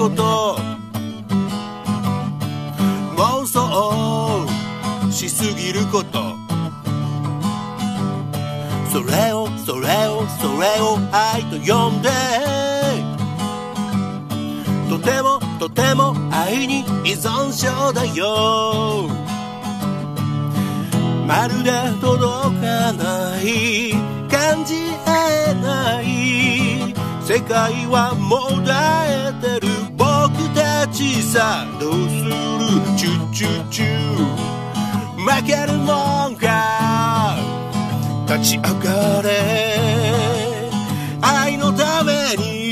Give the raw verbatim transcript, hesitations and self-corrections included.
こと妄想しすぎること、それをそれをそれを愛と呼んで、とてもとても愛に依存症だよ。まるで届かない、感じ合えない、世界はもだえてる僕たちさ。どうするチュチュチュ、負けるもんか、立ち上がれ愛のために。